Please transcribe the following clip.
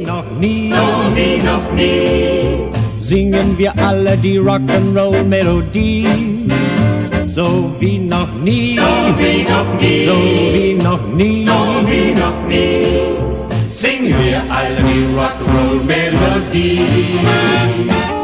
noch nie, so wie noch nie, singen wir alle die Rock'n'Roll-Melodie. So wie noch nie, so wie noch nie, so wie noch nie, so wie noch nie, singen wir alle die Rock'n'Roll-Melodie.